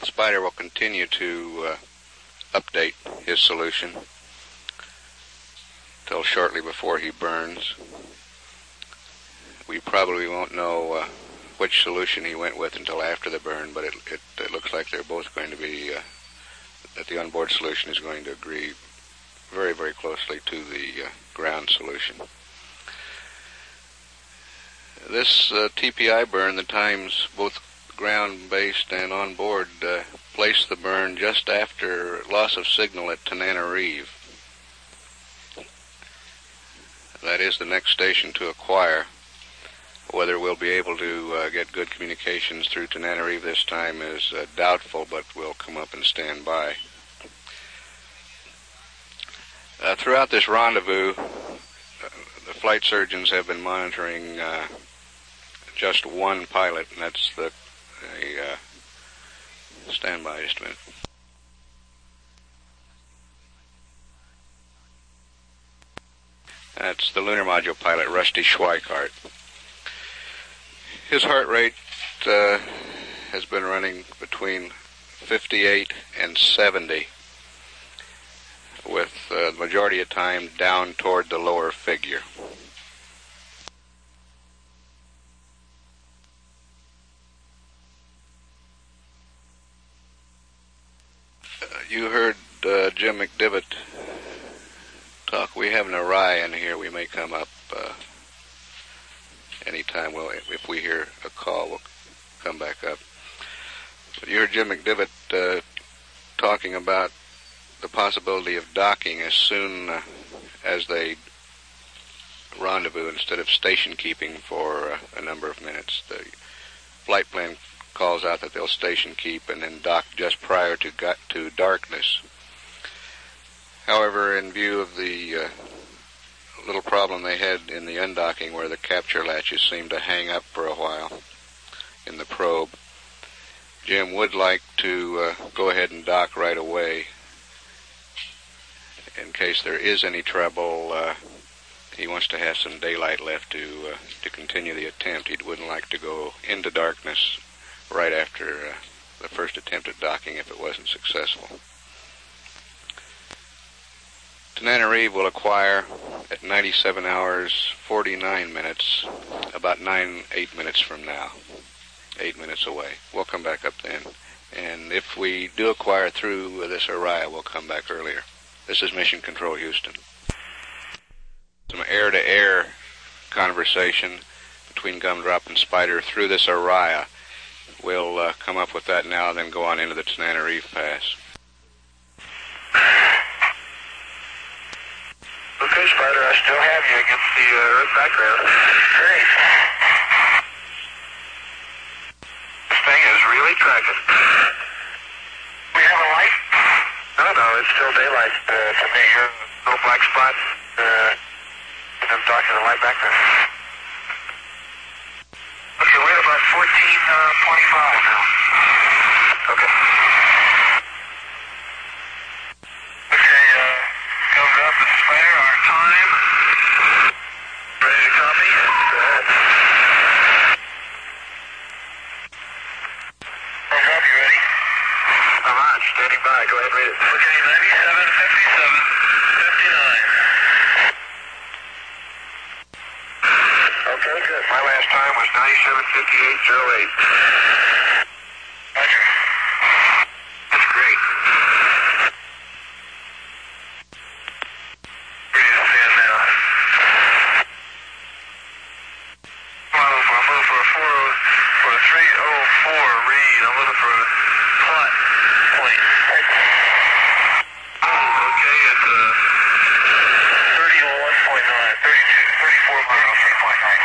Spider will continue to update his solution till shortly before he burns. We probably won't know which solution he went with until after the burn, but it looks like they're both going to be, that the onboard solution is going to agree very, very closely to the ground solution. This TPI burn, the times both ground-based and onboard, placed the burn just after loss of signal at Tananarive. That is the next station to acquire. Whether we'll be able to get good communications through Tananarive this time is doubtful, but we'll come up and stand by. Throughout this rendezvous, the flight surgeons have been monitoring just one pilot, and that's the stand by just a minute. That's the lunar module pilot, Rusty Schweikart. His heart rate has been running between 58 and 70, with the majority of time down toward the lower figure. You heard Jim McDivitt talk. We have an Orion here. We may come up anytime. If we hear a call, we'll come back up. But you heard Jim McDivitt talking about the possibility of docking as soon as they rendezvous instead of station keeping for a number of minutes. The flight plan calls out that they'll station keep and then dock just prior to darkness. However, in view of the little problem they had in the undocking where the capture latches seemed to hang up for a while in the probe, Jim would like to go ahead and dock right away. In case there is any trouble, he wants to have some daylight left to continue the attempt. He wouldn't like to go into darkness right after the first attempt at docking if it wasn't successful. Tananarive will acquire at 97 hours 49 minutes, about 8 minutes from now, 8 minutes away. We'll come back up then. And if we do acquire through this Orion, we'll come back earlier. This is Mission Control Houston. Some air-to-air conversation between Gumdrop and Spider through this Orion. We'll come up with that now and then go on into the Tananarive Pass. Okay, Spider, I still have you against the Earth background. Great. This thing is really tracking. We have a light? No, it's still daylight to me. You're a little black spot. I'm talking to the light back there. Okay, we're at about 14:25 now. Okay. Okay, Gumdrop, this is Spider, our time. Ready to copy? Go ahead. Gumdrop, you ready? I'm on, standing by. Go ahead, read it. Okay, 97:57, 59. Okay, good. My last time was 97:58:08. Roger. That's great. Ready to stand now. I'm looking for a 304 read. I'm looking for a plot point. Okay, it's 31.9, 34 miles, 3.9.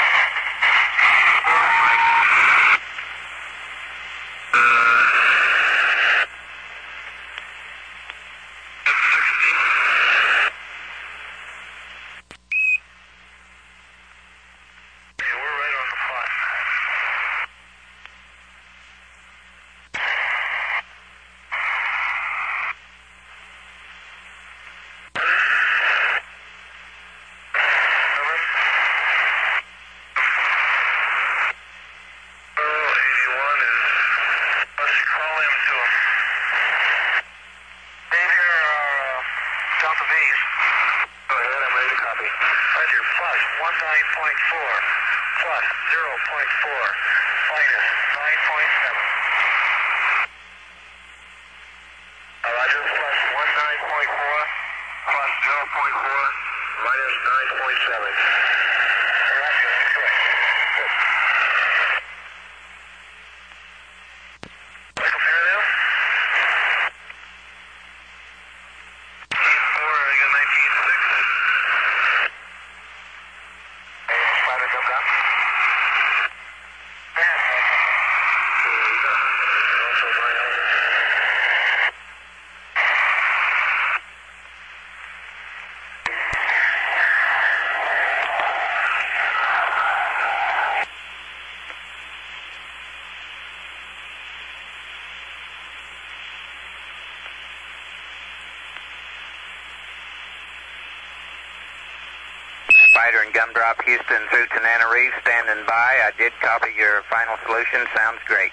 Spider and Gumdrop, Houston through Tananarive, standing by. I did copy your final solution. Sounds great.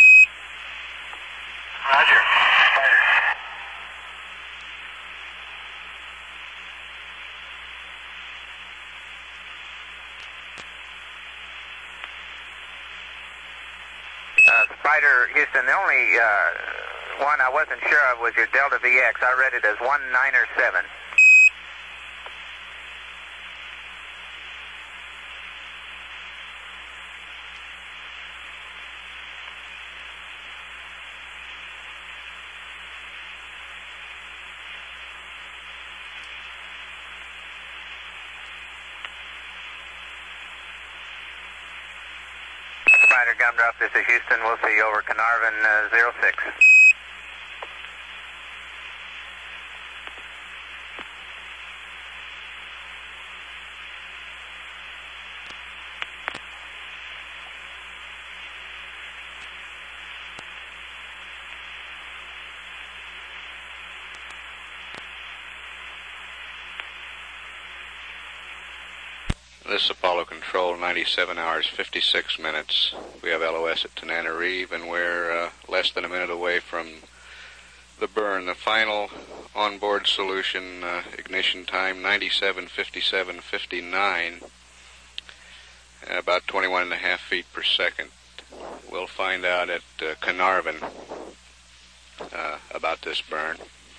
Roger. Spider. Spider, Houston, the only one I wasn't sure of was your Delta VX. I read it as 197. Spider Gumdrop, this is Houston. We'll see you over Carnarvon 06. This is Apollo Control, 97 hours, 56 minutes. We have LOS at Tananarive, and we're less than a minute away from the burn. The final onboard solution ignition time, 97:57:59, about 21.5 feet per second. We'll find out at Carnarvon about this burn.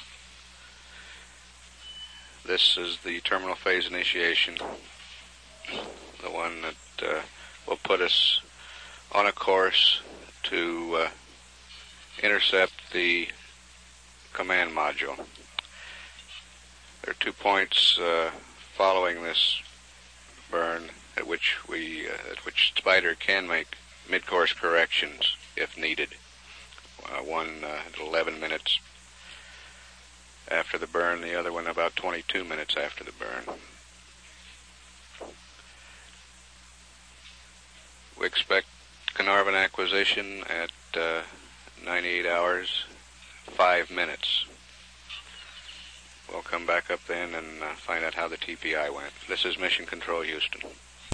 This is the terminal phase initiation, the one that will put us on a course to intercept the command module. There are 2 points following this burn at which Spider can make mid-course corrections if needed. One at 11 minutes after the burn, the other one about 22 minutes after the burn. We expect Carnarvon acquisition at 98 hours, 5 minutes. We'll come back up then and find out how the TPI went. This is Mission Control, Houston.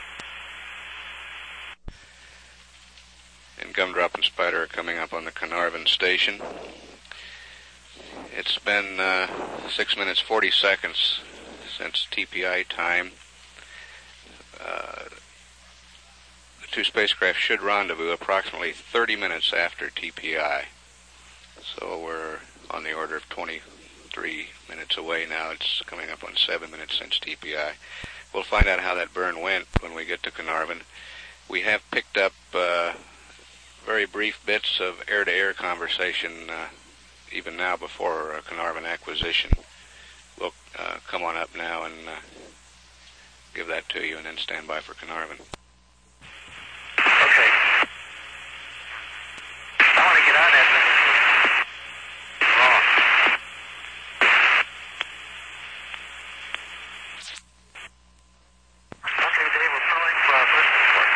And Gumdrop and Spider are coming up on the Carnarvon station. It's been 6 minutes, 40 seconds since TPI time. The two spacecraft should rendezvous approximately 30 minutes after TPI. So we're on the order of 23 minutes away now. It's coming up on 7 minutes since TPI. We'll find out how that burn went when we get to Carnarvon. We have picked up very brief bits of air-to-air conversation even now before Carnarvon acquisition. We'll come on up now and give that to you and then stand by for Carnarvon. Okay. I want to get on that thing. Wrong. Okay, Dave, we're calling from Brisbane.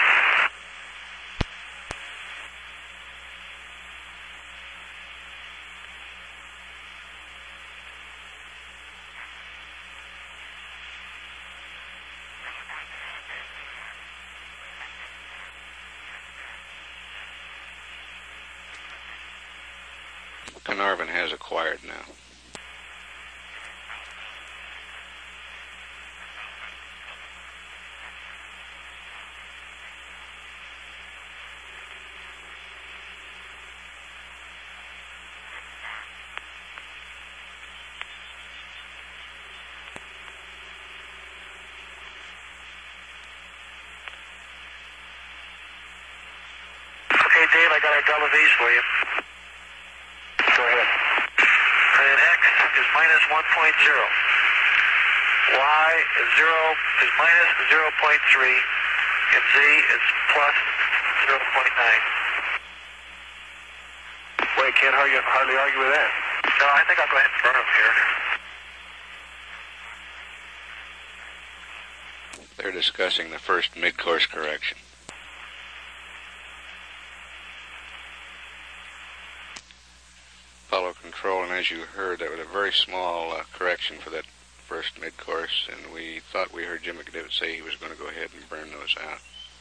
Carnarvon has acquired now. Okay, Dave, I got our Delta V's for you. Go ahead. And X is minus 1.0. Y is minus 0.3. And Z is plus 0.9. Wait, can't hardly argue with that. No, I think I'll go ahead and burn them here. They're discussing the first mid-course correction. Apollo Control, and as you heard, that was a very small correction for first mid-course, and we thought we heard Jim McDivitt say he was going to go ahead and burn those out.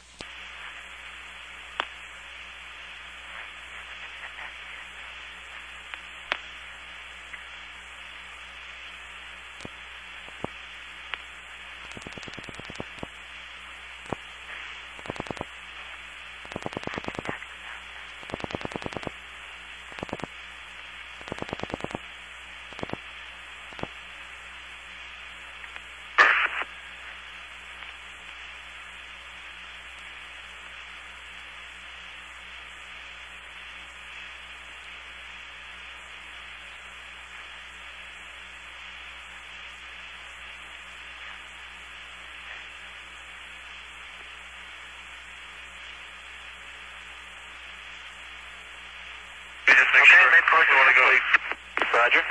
Okay, mid-course, you want to go? Roger.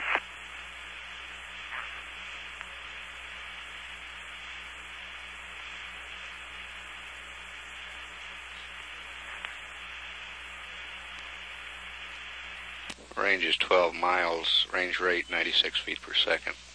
Range is 12 miles, range rate 96 feet per second.